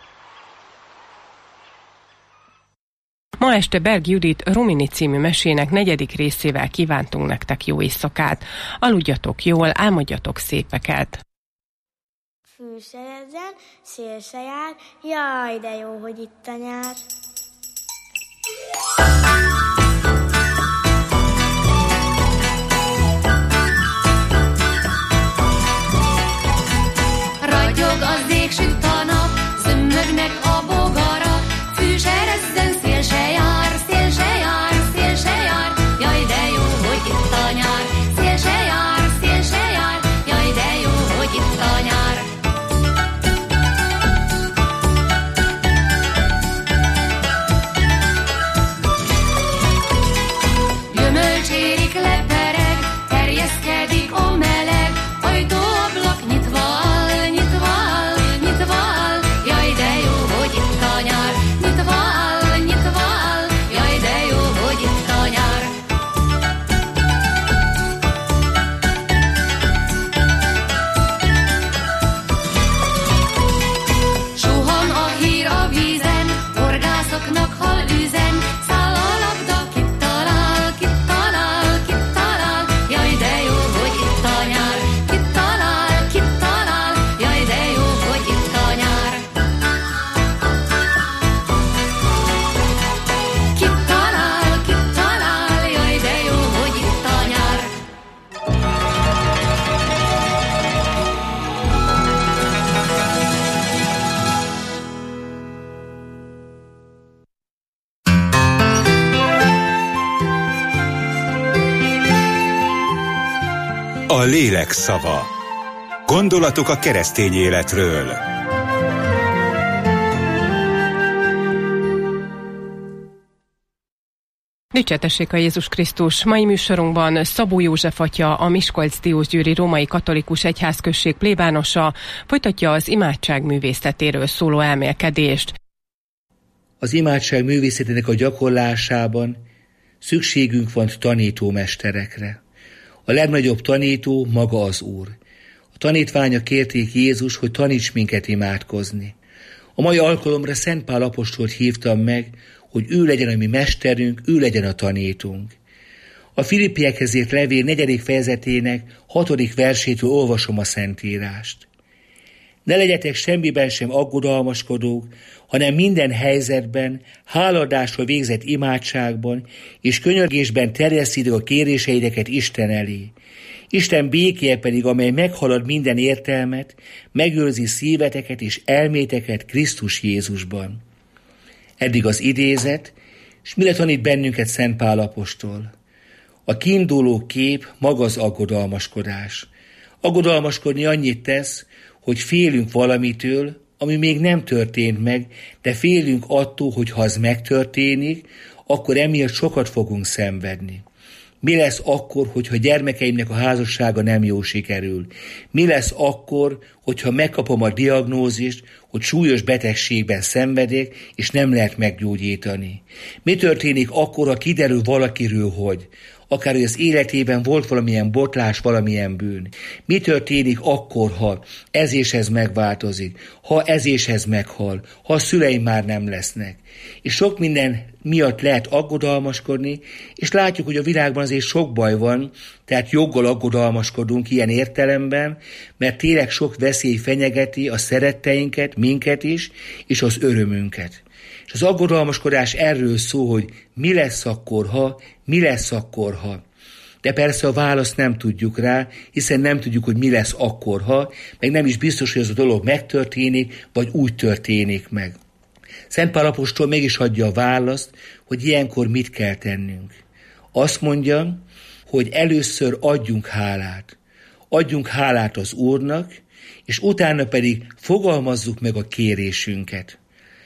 H: Ma este Berg Judit Rumini című mesének 4. részével kívántunk nektek jó éjszakát. Aludjatok jól, álmodjatok szépeket.
R: Fű se rezzen, szél se jár, jaj, de jó, hogy itt a nyár.
S: Ragyog az ég, süt a nap, zömmögnek a bogarak, fű se rezzen, szél se jár, szél se jár, szél se jár, jaj, de jó, hogy itt a nyár. Szél se jár, szél se jár, jaj, de jó, hogy itt a nyár. Gyümölcsérik lepereg, terjeszkedik a meleg, ajtó-ablak nyitva áll, nyitva áll, nyitva áll, jaj, de jó, hogy itt a nyár. Nyitva áll, nyitva áll, jaj, de jó, hogy itt a nyár. Suhan a hír a vízen, horgászoknak hal üzen, száll a labda, kit talál, kit talál, kit talál, jaj, de jó, hogy itt a nyár. Kit talál, jaj, de jó, hogy itt a nyár. Kit talál, jaj, de jó, hogy itt a nyár.
A: A lélek szava. Gondolatok a keresztény életről.
H: Dicsértessék a Jézus Krisztus! Mai műsorunkban Szabó József atya, a Miskolc-Diósgyőri Római Katolikus Egyházközség plébánosa folytatja az imádság művészetéről szóló elmélkedést.
T: Az imádság művészetének a gyakorlásában szükségünk van tanítómesterekre. A legnagyobb tanító maga az Úr. A tanítványok kérték Jézus, hogy taníts minket imádkozni. A mai alkalomra Szent Pál apostolt hívtam meg, hogy ő legyen a mi mesterünk, ő legyen a tanítunk. A Filippiekhez írt levél 4. fejezetének 6. versétől olvasom a Szentírást. Ne legyetek semmiben sem aggodalmaskodók, hanem minden helyzetben, hálaadásra végzett imádságban és könyörgésben terjesszétek a kéréseideket Isten elé. Isten békéje pedig, amely meghalad minden értelmet, megőrzi szíveteket és elméteket Krisztus Jézusban. Eddig az idézet, és mire tanít bennünket Szent Pál apostol? A kiinduló kép maga az aggodalmaskodás. Aggodalmaskodni annyit tesz, hogy félünk valamitől, ami még nem történt meg, de félünk attól, hogy ha az megtörténik, akkor emiatt sokat fogunk szenvedni. Mi lesz akkor, hogyha gyermekeimnek a házassága nem jól sikerül? Mi lesz akkor, hogyha megkapom a diagnózist, hogy súlyos betegségben szenvedek, és nem lehet meggyógyítani? Mi történik akkor, ha kiderül valakiről, hogy akár hogy az életében volt valamilyen botlás, valamilyen bűn? Mi történik akkor, ha ez és ez megváltozik, ha ez és ez meghal, ha a szüleim már nem lesznek? És sok minden miatt lehet aggodalmaskodni, és látjuk, hogy a világban azért sok baj van, tehát joggal aggodalmaskodunk ilyen értelemben, mert tényleg sok veszély fenyegeti a szeretteinket, minket is, és az örömünket. És az aggodalmaskodás erről szól, hogy mi lesz akkor, ha, mi lesz akkor, ha. De persze a választ nem tudjuk rá, hiszen nem tudjuk, hogy mi lesz akkor, ha, meg nem is biztos, hogy ez a dolog megtörténik, vagy úgy történik meg. Szent Pál apostol mégis adja a választ, hogy ilyenkor mit kell tennünk. Azt mondja, hogy először adjunk hálát. Adjunk hálát az Úrnak, és utána pedig fogalmazzuk meg a kérésünket.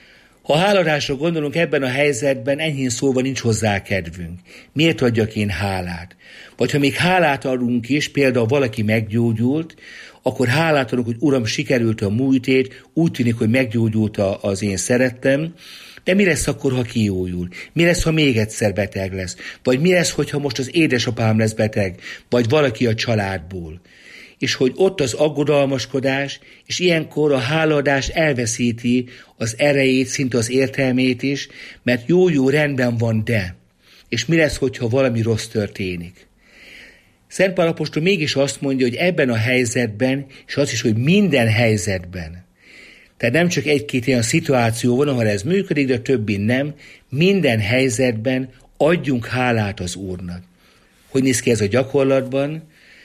T: Ha háladásra gondolunk, ebben a helyzetben enyhén szóval nincs hozzá kedvünk. Miért adjak én hálát? Vagy ha még hálát adunk is, például valaki meggyógyult, akkor hálát adunk, hogy Uram, sikerült a múltét, úgy tűnik, hogy meggyógyult az én szerettem, de mi lesz akkor, ha kijójul? Mi lesz, ha még egyszer beteg lesz? Vagy mi lesz, hogyha most az édesapám lesz beteg? Vagy valaki a családból? És hogy ott az aggodalmaskodás, és ilyenkor a hálaadás elveszíti az erejét, szinte az értelmét is, mert jó, rendben van, de. És mi lesz, hogyha valami rossz történik? Szent Pál apostol mégis azt mondja, hogy ebben a helyzetben, és az is, hogy minden helyzetben, tehát nem csak egy-két ilyen szituáció van, ahol ez működik, de a többi nem, minden helyzetben adjunk hálát az Úrnak. Hogy néz ki ez a gyakorlatban?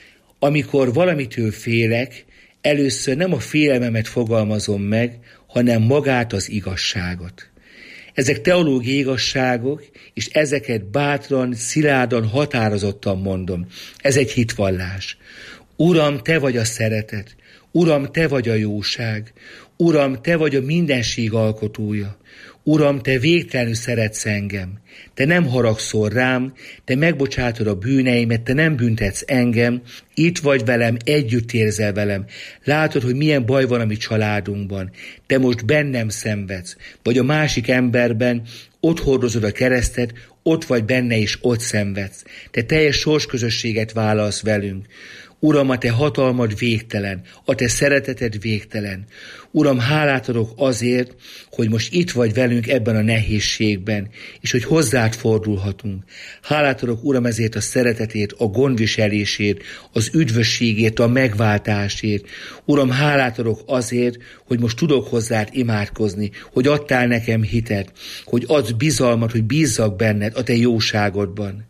T: Amikor valamitől félek, először nem a félelmemet fogalmazom meg, hanem magát az igazságot. Ezek teológiai igazságok, és ezeket bátran, szilárdan, határozottan mondom. Ez egy hitvallás. Uram, te vagy a szeretet. Uram, te vagy a jóság. Uram, te vagy a mindenség alkotója. Uram, te végtelenül szeretsz engem. Te nem haragszol rám, te megbocsátod a bűneimet, te nem büntetsz engem, itt vagy velem, együtt érzel velem. Látod, hogy milyen baj van a mi családunkban. Te most bennem szenvedsz, vagy a másik emberben, ott hordozod a keresztet, ott vagy benne és ott szenvedsz. Te teljes sorsközösséget vállalsz velünk. Uram, a te hatalmad végtelen, a te szereteted végtelen. Uram, hálát adok azért, hogy most itt vagy velünk ebben a nehézségben, és hogy hozzád fordulhatunk. Hálát adok, Uram, ezért a szeretetét, a gondviselését, az üdvösségét, a megváltásért. Uram, hálát adok azért, hogy most tudok hozzád imádkozni, hogy adtál nekem hitet, hogy adsz bizalmat, hogy bízzak benned a te jóságodban.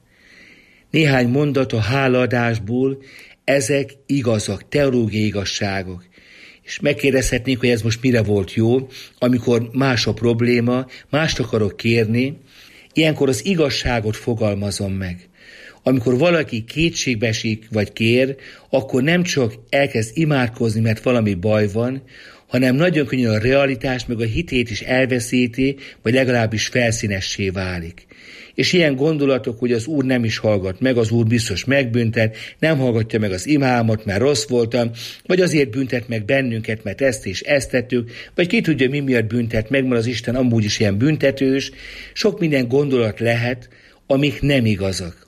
T: Néhány mondat a hálaadásból, ezek igazak, teológiai igazságok. És megkérdezhetnénk, hogy ez most mire volt jó, amikor más a probléma, mást akarok kérni, ilyenkor az igazságot fogalmazom meg. Amikor valaki kétségbe esik vagy kér, akkor nem csak elkezd imádkozni, mert valami baj van, hanem nagyon könnyen a realitást meg a hitét is elveszíti, vagy legalábbis felszínessé válik. És ilyen gondolatok, hogy az Úr nem is hallgat meg, az Úr biztos megbüntet, nem hallgatja meg az imámat, mert rossz voltam, vagy azért büntet meg bennünket, mert ezt és ezt tettük, vagy ki tudja, mi miatt büntet meg, mert az Isten amúgy is ilyen büntetős. Sok minden gondolat lehet, amik nem igazak.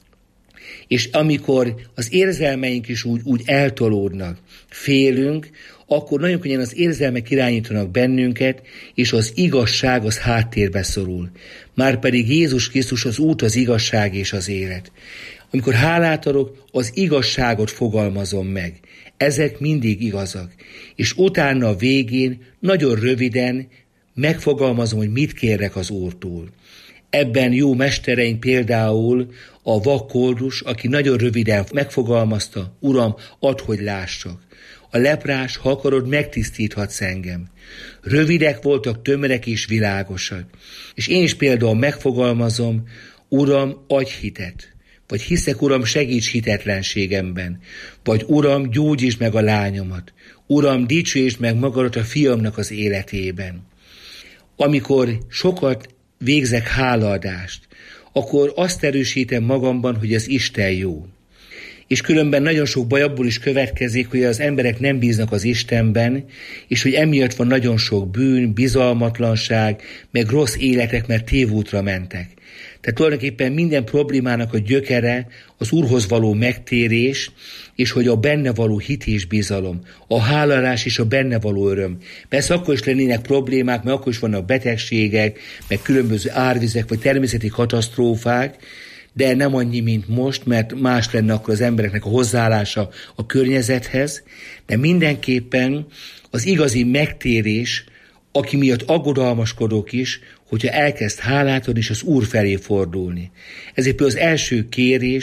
T: És amikor az érzelmeink is úgy eltolódnak, félünk, akkor nagyon könnyen az érzelmek irányítanak bennünket, és az igazság az háttérbe szorul. Márpedig Jézus Krisztus az út, az igazság és az élet. Amikor hálát adok, az igazságot fogalmazom meg. Ezek mindig igazak. És utána a végén nagyon röviden megfogalmazom, hogy mit kérek az Úrtól. Ebben jó mestereink például a vak Koldus, aki nagyon röviden megfogalmazta, Uram, add, hogy lássak. A leprás, ha akarod, megtisztíthatsz engem. Rövidek voltak, tömörek és világosak. És én is például megfogalmazom, Uram, adj hitet. Vagy hiszek, Uram, segíts hitetlenségemben. Vagy Uram, gyógyítsd meg a lányomat. Uram, dicsőítsd meg magadat a fiamnak az életében. Amikor sokat végzek hálaadást, akkor azt erősítem magamban, hogy az Isten jó. És különben nagyon sok baj abból is következik, hogy az emberek nem bíznak az Istenben, és hogy emiatt van nagyon sok bűn, bizalmatlanság, meg rossz életek, mert tévútra mentek. Tehát tulajdonképpen minden problémának a gyökere az Úrhoz való megtérés, és hogy a benne való hit és bizalom, a hálalás és a benne való öröm. Persze akkor is lennének problémák, mert akkor is vannak betegségek, meg különböző árvizek, vagy természeti katasztrófák, de nem annyi, mint most, mert más lenne akkor az embereknek a hozzáállása a környezethez, de mindenképpen az igazi megtérés, aki miatt aggodalmaskodok is, hogyha elkezd hálát adni és az Úr felé fordulni. Ezért az első kérés,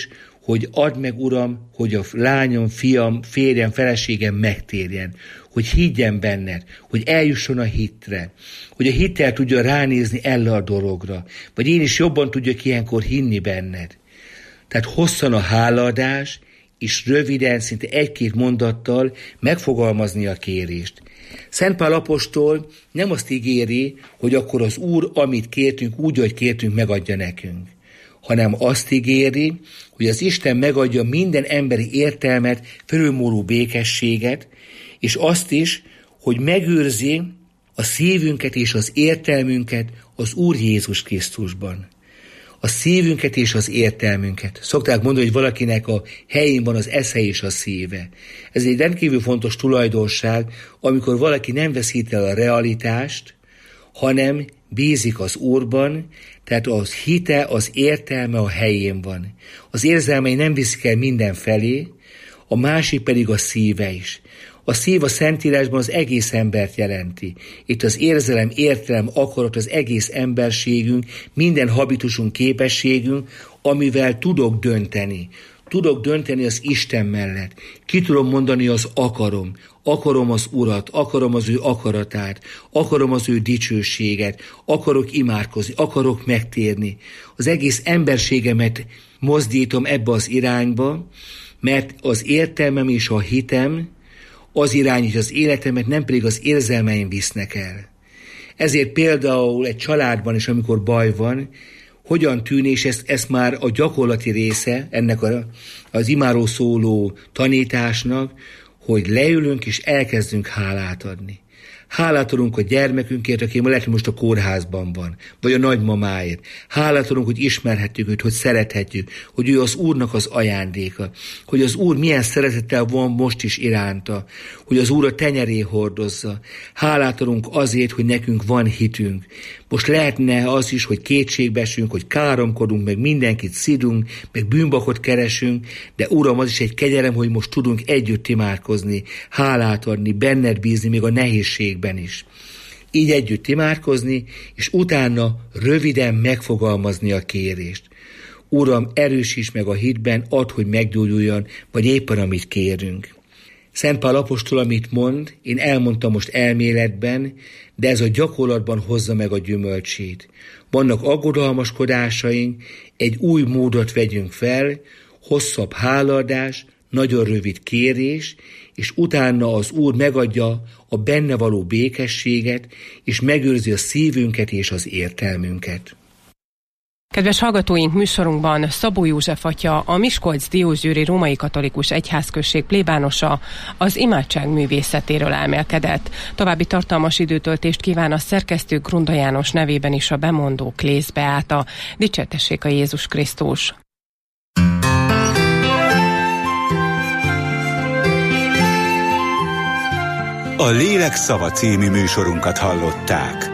T: hogy add meg, Uram, hogy a lányom, fiam, férjem, feleségem megtérjen, hogy higgyen benned, hogy eljusson a hitre, hogy a hittel tudja ránézni erre a dologra, vagy én is jobban tudjak ilyenkor hinni benned. Tehát hosszan a hálaadás, és röviden, szinte egy-két mondattal megfogalmazni a kérést. Szent Pál apostol nem azt ígéri, hogy akkor az Úr, amit kértünk, úgy, ahogy kértünk, megadja nekünk, hanem azt ígéri, hogy az Isten megadja minden emberi értelmet, felülmúló békességet, és azt is, hogy megőrzi a szívünket és az értelmünket az Úr Jézus Krisztusban. A szívünket és az értelmünket. Szokták mondani, hogy valakinek a helyén van az esze és a szíve. Ez egy rendkívül fontos tulajdonság, amikor valaki nem veszít el a realitást, hanem bízik az Úrban, tehát az hite, az értelme a helyén van. Az érzelmei nem viszik el mindenfelé, a másik pedig a szíve is. A szív a Szentírásban az egész embert jelenti. Itt az érzelem, értelem, akarat, az egész emberségünk, minden habitusunk, képességünk, amivel tudok dönteni. Tudok dönteni az Isten mellett. Ki tudom mondani az akarom. Akarom az Urat, akarom az ő akaratát, akarom az ő dicsőséget, akarok imádkozni, akarok megtérni. Az egész emberségemet mozdítom ebbe az irányba, mert az értelmem és a hitem az irányítja az életemet, nem pedig az érzelmeim visznek el. Ezért például egy családban is, amikor baj van, hogyan tűnik, és ez már a gyakorlati része ennek az imáról szóló tanításnak, hogy leülünk és elkezdünk hálát adni. Hálát adunk a gyermekünkért, aki lehet, hogy most a kórházban van, vagy a nagymamáért. Hálát adunk, hogy ismerhetjük őt, hogy szerethetjük, hogy ő az Úrnak az ajándéka, hogy az Úr milyen szeretettel van most is iránta, hogy az Úr a tenyeré hordozza. Hálát adunk azért, hogy nekünk van hitünk. Most lehetne az is, hogy kétségbe esünk, hogy káromkodunk, meg mindenkit szidunk, meg bűnbakot keresünk, de Uram, az is egy kegyelem, hogy most tudunk együtt imádkozni, hálát adni, benned bízni, még a nehézségben is. Így együtt imádkozni, és utána röviden megfogalmazni a kérést. Uram, erősíts meg a hitben, add, hogy meggyógyuljon, vagy éppen amit kérünk. Szent Pál apostol, amit mond, én elmondtam most elméletben, de ez a gyakorlatban hozza meg a gyümölcsét. Vannak aggodalmaskodásaink, egy új módot vegyünk fel, hosszabb hálaadás, nagyon rövid kérés, és utána az Úr megadja a benne való békességet, és megőrzi a szívünket és az értelmünket.
H: Kedves hallgatóink, műsorunkban Szabó József atya, a Miskolc-Diósgyőri Római Katolikus Egyházközség plébánosa az imádság művészetéről elmélkedett. További tartalmas időtöltést kíván a szerkesztő Grunda János nevében is a bemondó Klész Beáta. Dicsértessék a Jézus Krisztus!
U: A Lélek szava című műsorunkat hallották.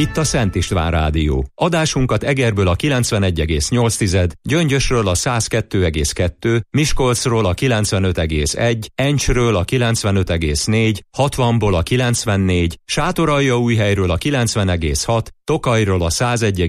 D: Itt a Szent István Rádió. Adásunkat Egerből a 91,8, Gyöngyösről a 102,2, Miskolcról a 95,1, Encsről a 95,4, 60-ból a 94, Sátoraljaújhelyről a 90,6, Tokajról a 101,8,